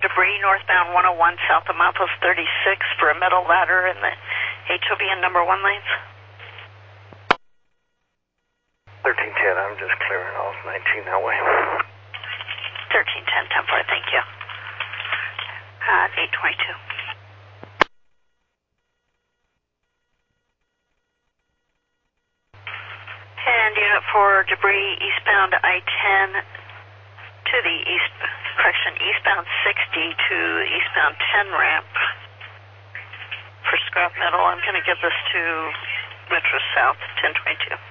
Debris northbound 101 south of Milepost 36 for a metal ladder in the HOV and number 1 lanes. 1310, I'm just clearing off 19 that way. 1310, 10-4, thank you. 822. And unit 4, debris eastbound I-10 to the eastbound 60 to eastbound 10 ramp for scrap metal. I'm going to give this to Metro South 1022.